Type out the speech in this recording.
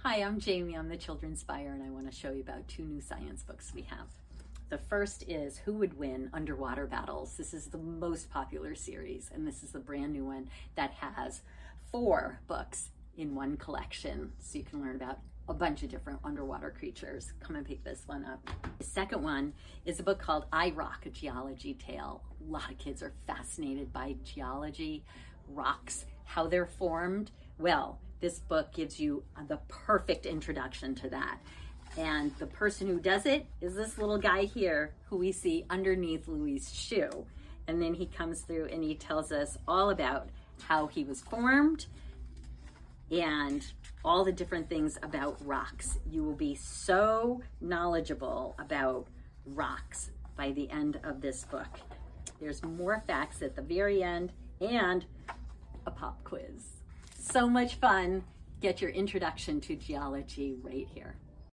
Hi, I'm Jamie. I'm the Children's Spire, and I want to show you about two new science books we have. The first is Who Would Win? Underwater Battles. This is the most popular series, and this is the brand new one that has 4 books in one collection, so you can learn about a bunch of different underwater creatures. Come and pick this one up. The second one is a book called I Rock, a geology tale. A lot of kids are fascinated by geology, rocks, how they're formed. Well, this book gives you the perfect introduction to that. And the person who does it is this little guy here who we see underneath Louis' shoe. And then he comes through and he tells us all about how he was formed and all the different things about rocks. You will be so knowledgeable about rocks by the end of this book. There's more facts at the very end and a pop quiz. So much fun. Get your introduction to geology right here.